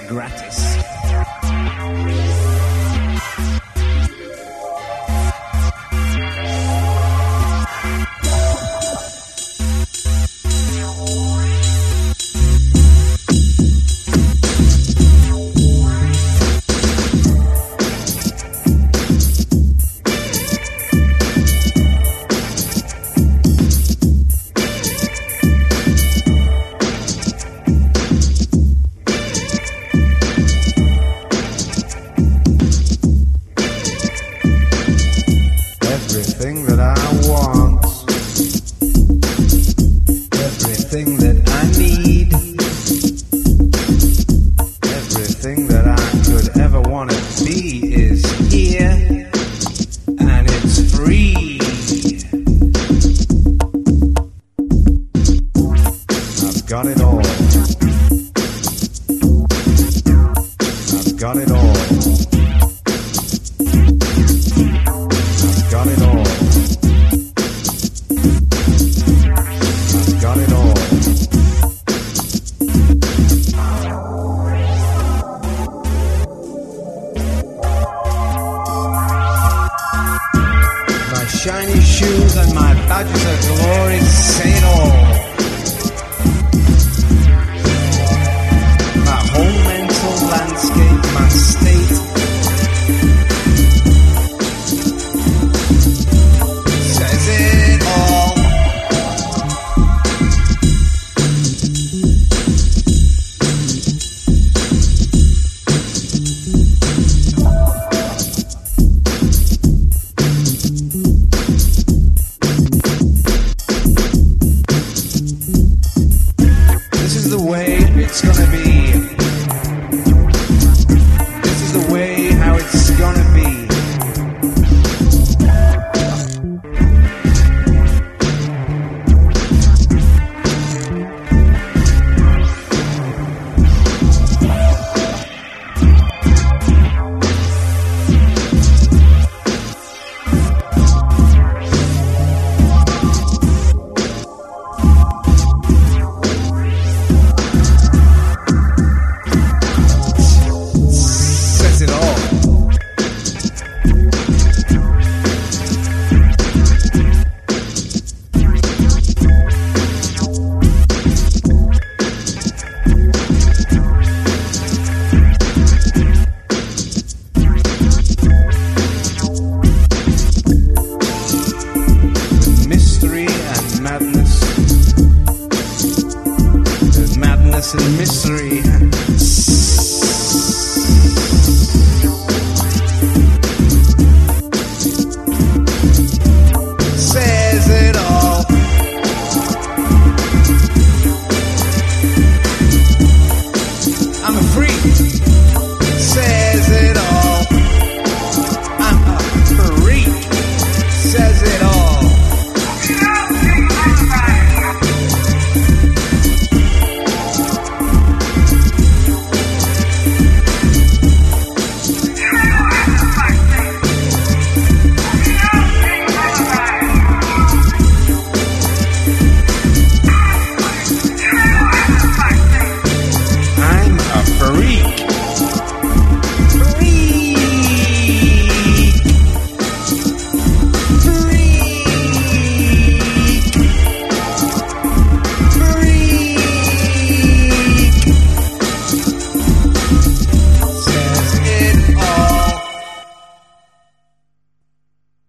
gratis. Everything that I want, everything that I need, everything that I could ever want to be is here, and it's free. I've got it all. I've got it all. Got it all. I've got it all. My shiny shoes and my badges of glory say it all.